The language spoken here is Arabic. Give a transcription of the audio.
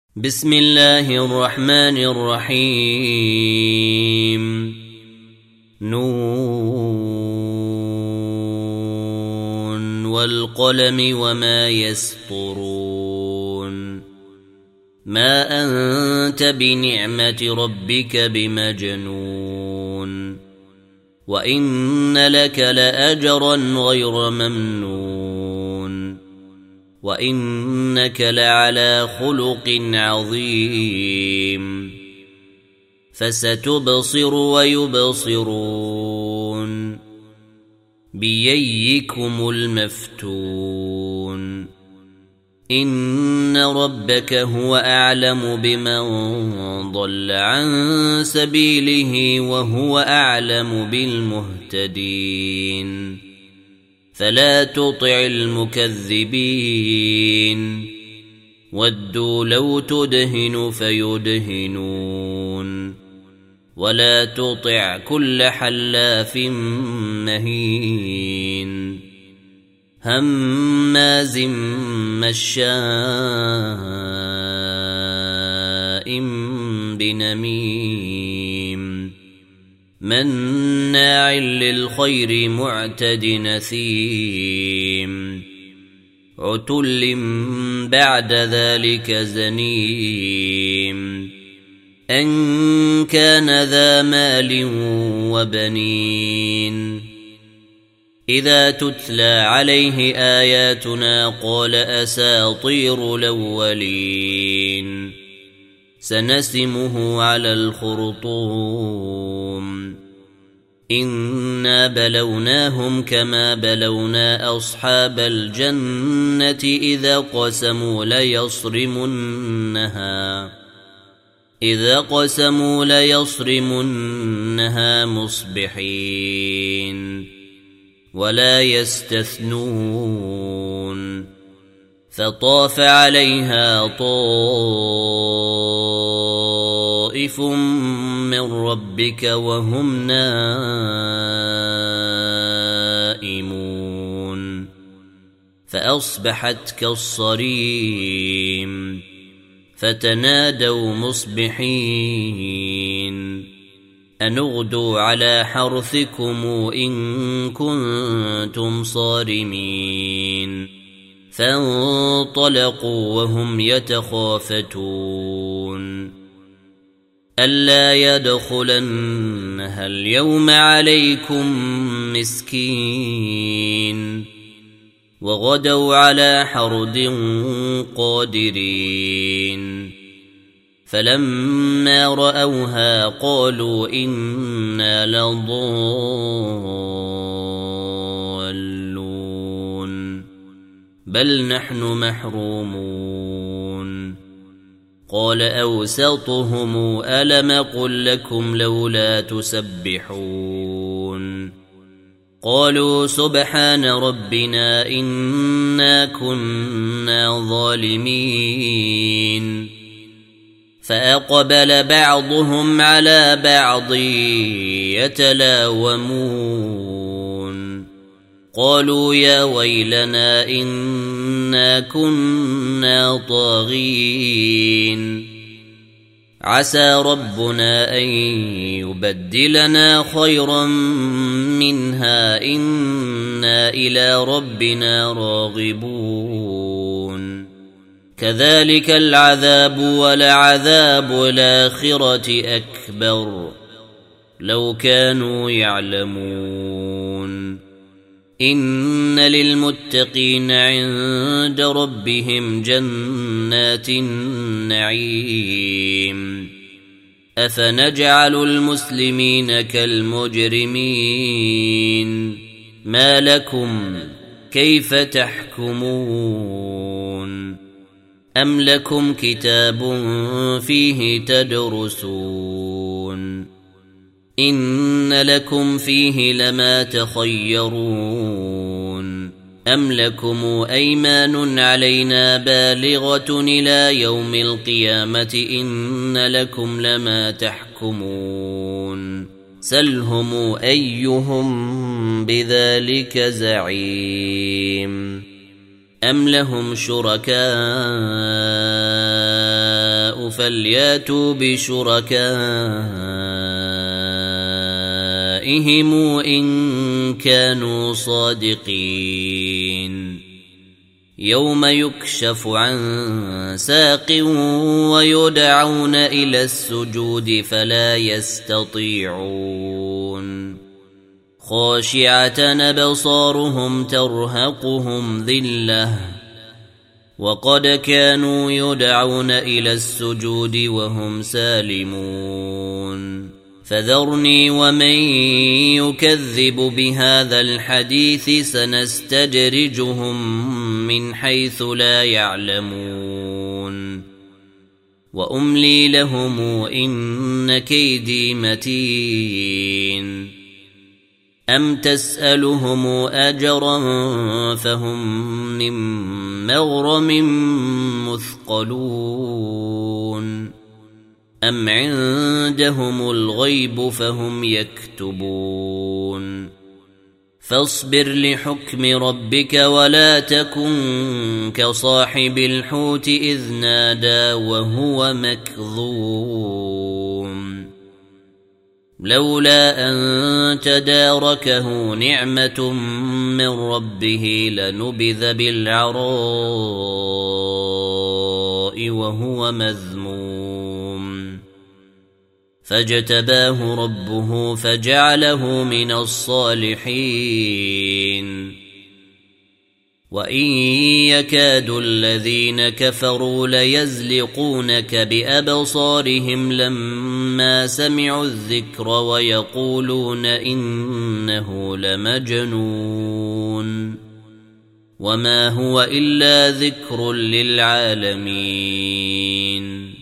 بسم الله الرحمن الرحيم نون والقلم وما يسطرون ما أنت بنعمة ربك بمجنون وإن لك لأجرا غير ممنون وإنك لعلى خلق عظيم فستبصر ويبصرون بأيكم المفتون إن ربك هو أعلم بمن ضل عن سبيله وهو أعلم بالمهتدين فلا تطع المكذبين ودوا لو تدهن فيدهنون ولا تطع كل حلاف مهين هماز مشاء بنميم مناع للخير معتد نثيم عتل بعد ذلك زنيم أن كان ذا مال وبنين إذا تتلى عليه آياتنا قال أساطير الأولين سنسمه على الخرطوم إنا بلوناهم كما بلونا أصحاب الجنة إذا قسموا ليصرمنها مصبحين ولا يستثنون فطاف عليها طائف من ربك وهم نائمون فأصبحت كالصريم فتنادوا مصبحين أن اغدوا على حرثكم إن كنتم صارمين فانطلقوا وهم يتخافتون ألا يدخلنها اليوم عليكم مسكين وغدوا على حرد قادرين فلما رأوها قالوا إنا لضالون بل نحن محرومون قال أوسطهم ألم قل لكم لولا تسبحون قالوا سبحان ربنا إنا كنا ظالمين فأقبل بعضهم على بعض يتلاومون قالوا يا ويلنا إنا كنا طاغين عسى ربنا أن يبدلنا خيرا منها إنا إلى ربنا راغبون كذلك العذاب ولعذاب الآخرة أكبر لو كانوا يعلمون إن للمتقين عند ربهم جنات النعيم أفنجعل المسلمين كالمجرمين ما لكم كيف تحكمون أم لكم كتاب فيه تدرسون إن لكم فيه لما تخيرون أم لكم أيمان علينا بالغة إلى يوم القيامة إن لكم لما تحكمون سلهم أيهم بذلك زعيم أم لهم شركاء فلياتوا بشركائهم إن كانوا صادقين يوم يكشف عن ساق ويدعون إلى السجود فلا يستطيعون خاشعة أبصارهم ترهقهم ذلة وقد كانوا يدعون إلى السجود وهم سالمون فذرني ومن يكذب بهذا الحديث سنستدرجهم من حيث لا يعلمون وأملي لهم إن كيدي متين أم تسألهم أجرا فهم من مغرم مثقلون أم عندهم الغيب فهم يكتبون فاصبر لحكم ربك ولا تكن كصاحب الحوت إذ نادى وهو مكظوم لولا أن تداركه نعمة من ربه لنبذ بالعراء وهو مذموم فاجتباه ربه فجعله من الصالحين وإن يكاد الذين كفروا ليزلقونك بأبصارهم لما سمعوا الذكر ويقولون إنه لمجنون وما هو إلا ذكر للعالمين